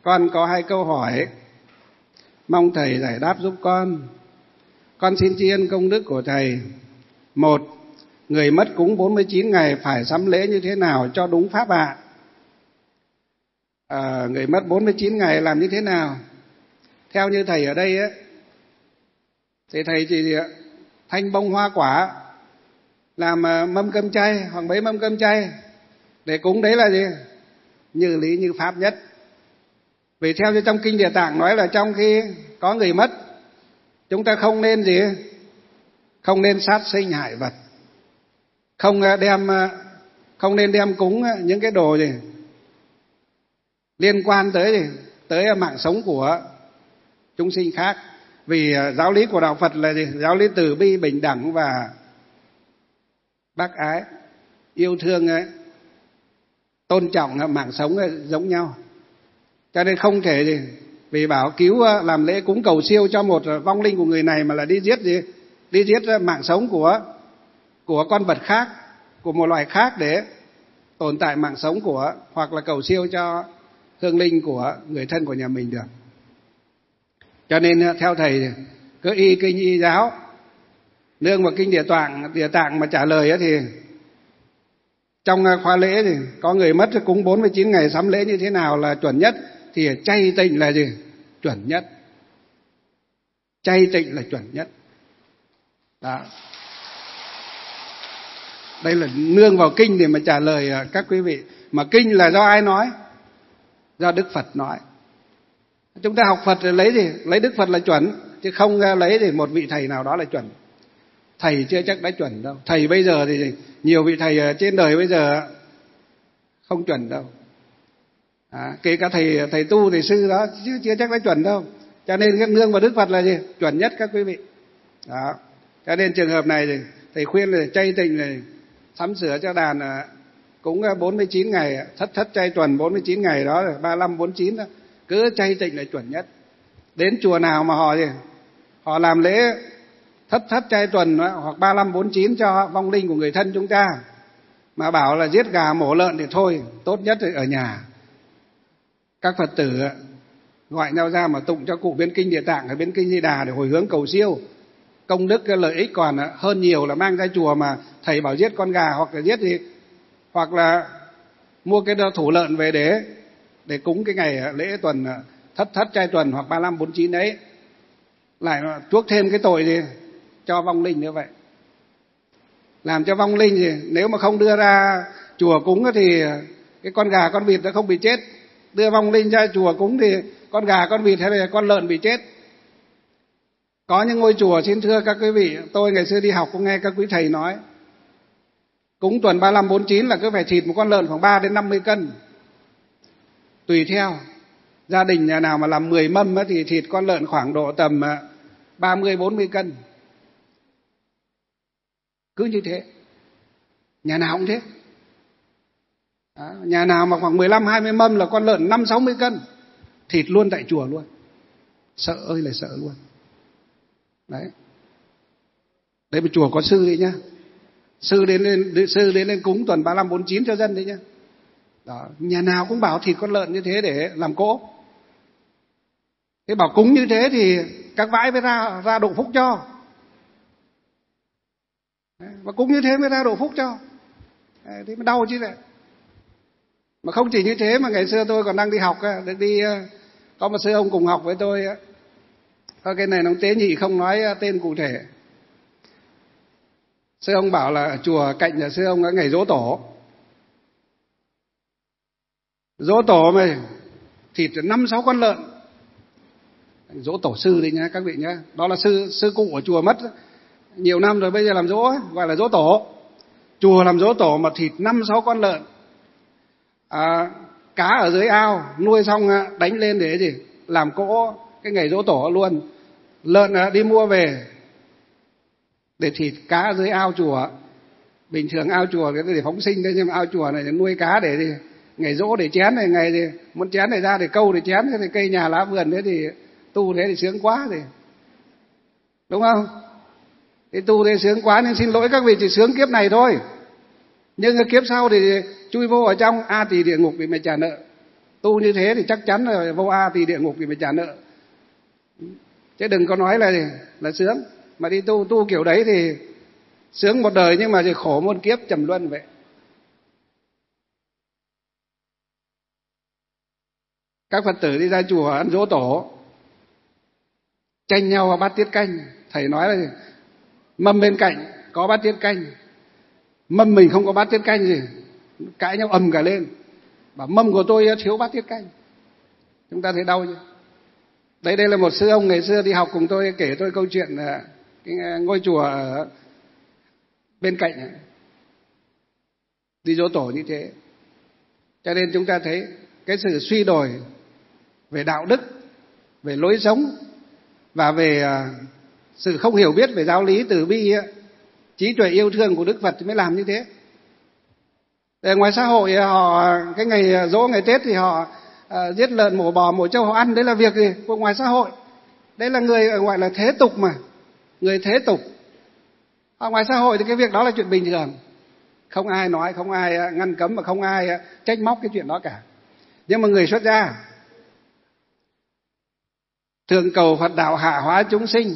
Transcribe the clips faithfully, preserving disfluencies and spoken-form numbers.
Con có hai câu hỏi, mong thầy giải đáp giúp con. Con xin tri ân công đức của thầy. Một, người mất cúng bốn mươi chín ngày phải sắm lễ như thế nào cho đúng pháp ạ? À, người mất bốn mươi chín ngày làm như thế nào? Theo như thầy ở đây ấy, thì thầy chỉ thanh bông hoa quả, làm mâm cơm chay hoặc mấy mâm cơm chay để cúng, đấy là gì? Như lý như pháp nhất. Vì theo như trong kinh Địa Tạng nói là trong khi có người mất, chúng ta không nên gì? Không nên sát sinh hại vật, không đem không nên đem cúng những cái đồ gì liên quan tới gì? Tới mạng sống của chúng sinh khác. Vì giáo lý của đạo Phật là gì? Giáo lý từ bi, bình đẳng và bác ái, yêu thương ấy, tôn trọng mạng sống ấy, giống nhau. Cho nên không thể gì vì bảo cứu làm lễ cúng cầu siêu cho một vong linh của người này mà là đi giết gì? Đi giết mạng sống của của con vật khác, của một loài khác để tồn tại mạng sống của, hoặc là cầu siêu cho hương linh của người thân của nhà mình được. Cho nên theo thầy cứ y kinh y giáo, nương vào kinh Địa Tạng, Địa Tạng mà trả lời thì trong khóa lễ thì có người mất cúng bốn mươi chín ngày sắm lễ như thế nào là chuẩn nhất, thì chay tịnh là gì? Chuẩn nhất. Chay tịnh là chuẩn nhất. Đó. Đây là nương vào kinh để mà trả lời các quý vị. Mà kinh là do ai nói? Do Đức Phật nói. Chúng ta học Phật thì lấy gì? Lấy Đức Phật là chuẩn, chứ không lấy thì một vị thầy nào đó là chuẩn. Thầy chưa chắc đã chuẩn đâu. Thầy bây giờ thì nhiều vị thầy trên đời bây giờ không chuẩn đâu. À, kể cả thầy thầy tu, thầy sư đó chứ chưa chắc đã chuẩn đâu. Cho nên cái nương vào Đức Phật là gì? Chuẩn nhất các quý vị. Đó. Cho nên trường hợp này thì thầy khuyên là chay tịnh này, sắm sửa cho đàn cúng bốn mươi chín ngày, thất thất chay tuần bốn mươi chín ngày đó, ba mươi lăm, bốn mươi chín đó, cứ chay tịnh là chuẩn nhất. Đến chùa nào mà họ gì? Họ làm lễ thất thất chay tuần hoặc ba mươi lăm, bốn mươi chín cho vong linh của người thân chúng ta, mà bảo là giết gà mổ lợn thì thôi, tốt nhất là ở nhà. Các Phật tử gọi nhau ra mà tụng cho cụ biến kinh Địa Tạng hay biến kinh Di Đà để hồi hướng cầu siêu, công đức cái lợi ích còn hơn nhiều là mang ra chùa mà thầy bảo giết con gà hoặc là giết gì, hoặc là mua cái thủ lợn về để để cúng cái ngày lễ tuần thất thất chay tuần hoặc ba mươi lăm, bốn mươi chín đấy, lại chuốc thêm cái tội gì cho vong linh như vậy. Làm cho vong linh gì nếu mà không đưa ra chùa cúng thì cái con gà con vịt nó không bị chết, đưa vong linh ra chùa cúng thì con gà con vịt hay là con lợn bị chết. Có những ngôi chùa, xin thưa các quý vị, tôi ngày xưa đi học cũng nghe các quý thầy nói, cúng tuần ba mươi lăm, bốn mươi chín là cứ phải thịt một con lợn khoảng ba đến năm mươi cân. Tùy theo gia đình nhà nào mà làm mười mâm thì thịt con lợn khoảng độ tầm ba mươi, bốn mươi cân. Cứ như thế. Nhà nào cũng thế. Đó, nhà nào mà khoảng mười lăm, hai mươi mâm là con lợn năm, sáu mươi cân. Thịt luôn tại chùa luôn. Sợ ơi là sợ luôn. Đấy. Đấy mà chùa có sư đấy nhá. Sư đến lên, sư đến lên cúng tuần ba mươi lăm, bốn mươi chín cho dân đấy nhá. Đó, nhà nào cũng bảo thịt con lợn như thế để làm cỗ. Thế bảo cúng như thế thì các vãi mới ra ra độ phúc cho. Đấy, và cúng như thế mới ra độ phúc cho. Đấy, thế mới đau chứ lại. Mà không chỉ như thế mà ngày xưa tôi còn đang đi học, được đi có một sư ông cùng học với tôi. Có cái này nó tế nhị không nói tên cụ thể. Sư ông bảo là chùa cạnh nhà sư ông có ngày giỗ tổ. Giỗ tổ mà thịt năm sáu con lợn. Giỗ tổ sư đấy nhá các vị nhá. Đó là sư sư cụ của chùa mất nhiều năm rồi, bây giờ làm giỗ gọi là giỗ tổ. Chùa làm giỗ tổ mà thịt năm sáu con lợn. À, cá ở dưới ao nuôi xong đánh lên để gì? Làm cỗ cái ngày giỗ tổ luôn. Lợn đi mua về để thịt cá ở dưới ao chùa. Bình thường ao chùa cái để phóng sinh đấy, nhưng mà ao chùa này nuôi cá để gì? Ngày giỗ để chén này, ngày thì muốn chén này ra để câu để chén, thế thì cây nhà lá vườn thế thì tu thế thì sướng quá thì. Đúng không? Thì tu thế sướng quá, nên xin lỗi các vị, chỉ sướng kiếp này thôi. Nhưng kiếp sau thì chui vô ở trong A Tỳ địa ngục để mà trả nợ. Tu như thế thì chắc chắn là vô A Tỳ địa ngục thì phải trả nợ. Chứ đừng có nói là là sướng. Mà đi tu tu kiểu đấy thì sướng một đời nhưng mà thì khổ muôn kiếp trầm luân vậy. Các Phật tử đi ra chùa ăn giỗ tổ, tranh nhau vào bát tiết canh. Thầy nói là mâm bên cạnh có bát tiết canh, mâm mình không có bát tiết canh gì, cãi nhau ầm cả lên. Bảo mâm của tôi thiếu bát tiết canh. Chúng ta thấy đau chưa? Đây đây là một sư ông ngày xưa đi học cùng tôi, kể tôi câu chuyện là cái ngôi chùa ở bên cạnh đi giỗ tổ như thế. Cho nên chúng ta thấy cái sự suy đồi về đạo đức, về lối sống và về sự không hiểu biết về giáo lý từ bi, trí tuệ yêu thương của Đức Phật mới làm như thế. Ở ngoài xã hội họ cái ngày giỗ ngày Tết thì họ uh, giết lợn mổ bò mổ trâu họ ăn, đấy là việc gì của ngoài xã hội. Đấy là người gọi là thế tục mà, người thế tục. Ở ngoài xã hội thì cái việc đó là chuyện bình thường, không ai nói, không ai ngăn cấm và không ai trách móc cái chuyện đó cả. Nhưng mà người xuất gia thường cầu Phật đạo hạ hóa chúng sinh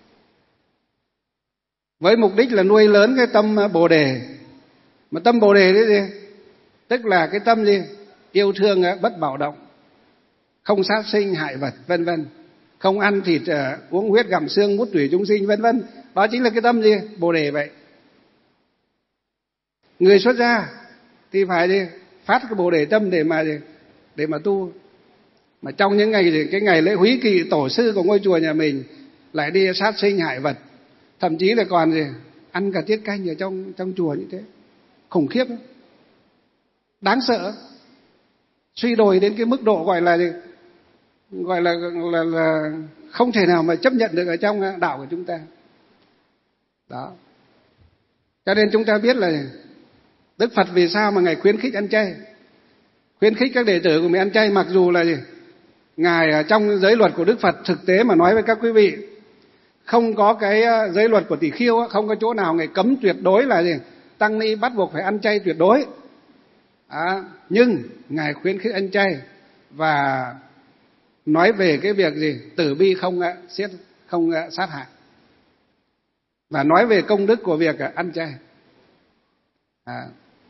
với mục đích là nuôi lớn cái tâm Bồ đề. Mà tâm Bồ đề đấy gì? Tức là cái tâm gì? Yêu thương bất bạo động, không sát sinh hại vật, vân vân, không ăn thịt uống huyết gặm xương mút tủy chúng sinh, vân vân. Đó chính là cái tâm gì? Bồ đề vậy. Người xuất gia thì phải đi phát cái Bồ đề tâm để mà để mà tu. Mà trong những ngày thì cái ngày lễ húy kỵ tổ sư của ngôi chùa nhà mình lại đi sát sinh hại vật, thậm chí là còn gì ăn cả tiết canh ở trong trong chùa như thế, khủng khiếp đó. Đáng sợ, suy đồi đến cái mức độ gọi là gọi là, là là không thể nào mà chấp nhận được ở trong đạo của chúng ta. Đó. Cho nên chúng ta biết là Đức Phật vì sao mà Ngài khuyến khích ăn chay, khuyến khích các đệ tử của mình ăn chay, mặc dù là gì? Ngài trong giới luật của Đức Phật thực tế mà nói với các quý vị, không có cái giới luật của Tỷ Khưu, không có chỗ nào Ngài cấm tuyệt đối là gì? Tăng ni bắt buộc phải ăn chay tuyệt đối. À, nhưng Ngài khuyến khích ăn chay và nói về cái việc gì? Tử bi không giết, không sát hại, và nói về công đức của việc ăn chay. À,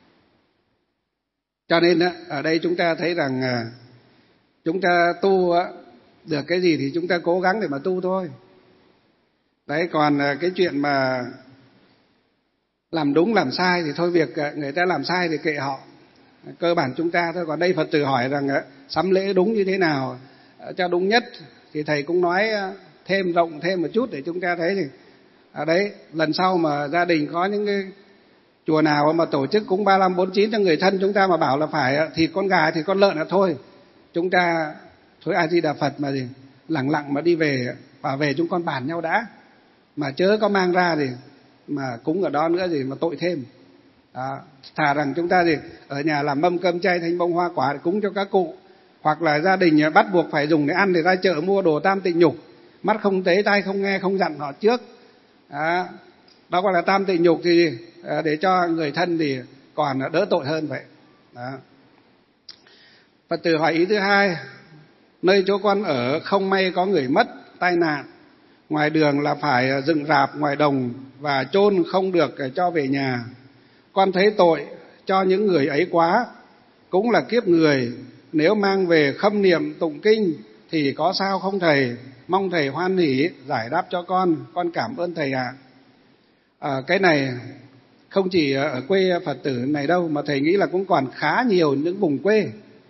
cho nên ở đây chúng ta thấy rằng chúng ta tu được cái gì thì chúng ta cố gắng để mà tu thôi. Đấy, còn cái chuyện mà làm đúng làm sai thì thôi, việc người ta làm sai thì kệ họ, cơ bản chúng ta thôi. Còn đây Phật tử hỏi rằng sắm lễ đúng như thế nào cho đúng nhất thì thầy cũng nói thêm rộng thêm một chút để chúng ta thấy thì ở đấy lần sau mà gia đình có những cái chùa nào mà tổ chức cúng ba lăm bốn chín cho người thân chúng ta mà bảo là phải thịt con gà thì con lợn là thôi, chúng ta thôi A Di Đà Phật mà gì lẳng lặng mà đi về, và về chúng con bàn nhau đã, mà chớ có mang ra thì mà cúng ở đó nữa gì mà tội thêm. Đó. Thà rằng chúng ta gì ở nhà làm mâm cơm chay thanh bông hoa quả để cúng cho các cụ, hoặc là gia đình bắt buộc phải dùng để ăn thì ra chợ mua đồ tam tịnh nhục, mắt không thấy tai không nghe không dặn họ trước. Đó, đó gọi là tam tịnh nhục thì để cho người thân thì còn đỡ tội hơn vậy. Đó. Phật tử hỏi ý thứ hai, nơi chỗ con ở không may có người mất, tai nạn, ngoài đường là phải dựng rạp ngoài đồng và chôn không được cho về nhà. Con thấy tội cho những người ấy quá, cũng là kiếp người, nếu mang về khâm niệm tụng kinh thì có sao không thầy? Mong thầy hoan hỷ giải đáp cho con, con cảm ơn thầy ạ. À. À, cái này không chỉ ở quê Phật tử này đâu, mà thầy nghĩ là cũng còn khá nhiều những vùng quê,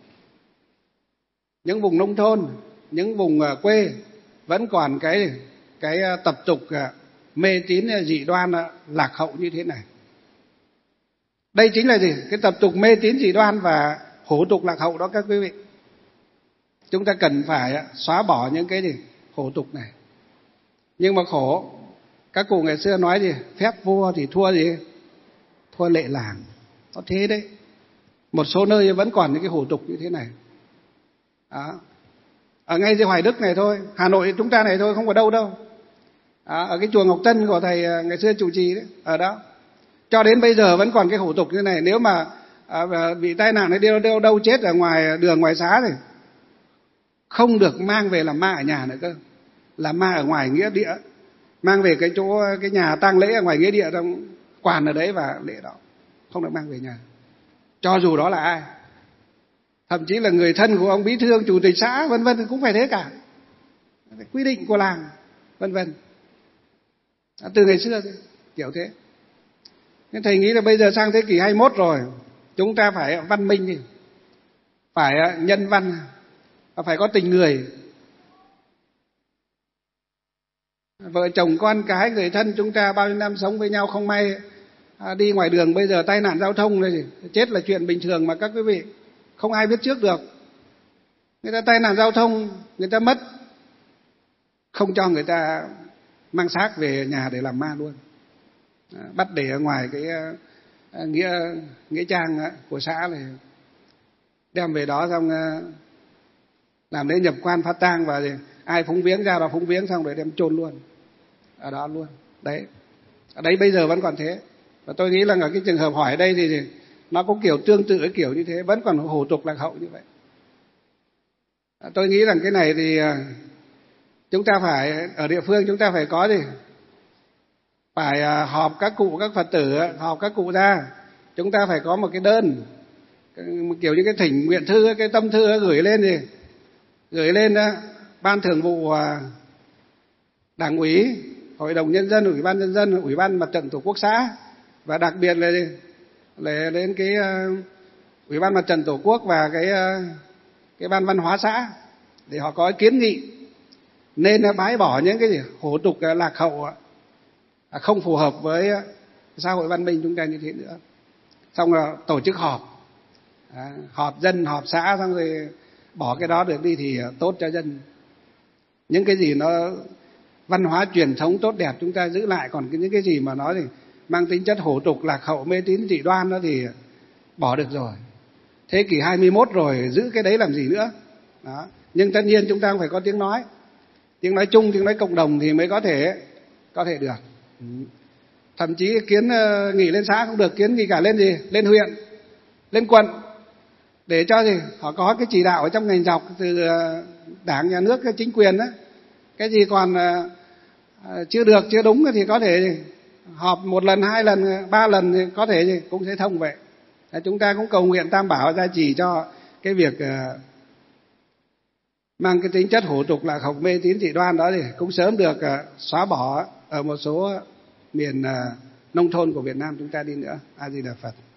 những vùng nông thôn, những vùng quê vẫn còn cái cái tập tục mê tín dị đoan lạc hậu như thế này. Đây chính là gì? Cái tập tục mê tín dị đoan và hủ tục lạc hậu đó các quý vị. Chúng ta cần phải xóa bỏ những cái gì? Hủ tục này. Nhưng mà khổ, các cụ ngày xưa nói gì? Phép vua thì thua gì? Thua lệ làng. Có thế đấy. Một số nơi vẫn còn những cái hủ tục như thế này. Đó. Ở ngay dưới Hoài Đức này thôi, Hà Nội chúng ta này thôi, không có đâu đâu. Đó, ở cái chùa Ngọc Tân của thầy ngày xưa trụ trì đấy, ở đó cho đến bây giờ vẫn còn cái hủ tục như này. Nếu mà à, bị tai nạn hay đâu, đâu đâu chết ở ngoài đường ngoài xá thì không được mang về làm ma ở nhà nữa cơ, làm ma ở ngoài nghĩa địa, mang về cái chỗ cái nhà tang lễ ở ngoài nghĩa địa trong quản ở đấy và lễ đó, không được mang về nhà, cho dù đó là ai, thậm chí là người thân của ông bí thư, chủ tịch xã vân vân cũng phải thế cả, quy định của làng vân vân, từ ngày xưa kiểu thế. Nên thầy nghĩ là bây giờ sang thế kỷ hai mươi mốt rồi, chúng ta phải văn minh đi, phải nhân văn và phải có tình người. Vợ chồng con cái người thân chúng ta bao nhiêu năm sống với nhau, không may à, đi ngoài đường bây giờ tai nạn giao thông này, chết là chuyện bình thường mà các quý vị, không ai biết trước được. Người ta tai nạn giao thông, người ta mất, không cho người ta mang xác về nhà để làm ma luôn, à, bắt để ở ngoài cái uh, nghĩa nghĩa trang uh, của xã này, đem về đó xong uh, làm lễ nhập quan phát tang, và ai phúng viếng ra đó phúng viếng xong rồi đem chôn luôn ở đó luôn. Đấy, ở đấy bây giờ vẫn còn thế. Và tôi nghĩ là ở cái trường hợp hỏi ở đây thì, thì nó cũng kiểu tương tự cái kiểu như thế, vẫn còn hủ tục lạc hậu như vậy. À, tôi nghĩ rằng cái này thì uh, chúng ta phải ở địa phương chúng ta phải có gì, phải uh, họp các cụ các Phật tử, họp các cụ ra, chúng ta phải có một cái đơn, kiểu như cái thỉnh nguyện thư, cái tâm thư gửi lên gì, gửi lên uh, ban thường vụ uh, đảng ủy, hội đồng nhân dân, ủy ban nhân dân, ủy ban mặt trận tổ quốc xã, và đặc biệt là là đến cái uh, ủy ban mặt trận tổ quốc và cái uh, cái ban văn hóa xã, để họ có kiến nghị nên bãi bỏ những cái gì hủ tục lạc hậu, không phù hợp với xã hội văn minh chúng ta như thế nữa. Xong rồi tổ chức họp, à, họp dân, họp xã, xong rồi bỏ cái đó được đi thì tốt cho dân. Những cái gì nó văn hóa truyền thống tốt đẹp chúng ta giữ lại, còn những cái gì mà nó thì mang tính chất hủ tục lạc hậu, mê tín dị đoan đó thì bỏ được rồi. Thế kỷ hai mươi mốt rồi, giữ cái đấy làm gì nữa đó. Nhưng tất nhiên chúng ta cũng phải có tiếng nói, tiếng nói chung, tiếng nói cộng đồng thì mới có thể có thể được. Thậm chí kiến uh, nghỉ lên xã không được, kiến nghỉ cả lên gì, lên huyện, lên quận, để cho gì họ có cái chỉ đạo ở trong ngành dọc từ uh, đảng nhà nước, cái chính quyền đó, cái gì còn uh, uh, chưa được, chưa đúng thì có thể họp một lần, hai lần, ba lần thì có thể gì cũng sẽ thông vậy. Và chúng ta cũng cầu nguyện Tam Bảo gia trì cho cái việc uh, mang cái tính chất hủ tục lạc hậu, mê tín dị đoan đó thì cũng sớm được uh, xóa bỏ ở một số miền uh, nông thôn của Việt Nam chúng ta đi nữa. A Di Đà Phật.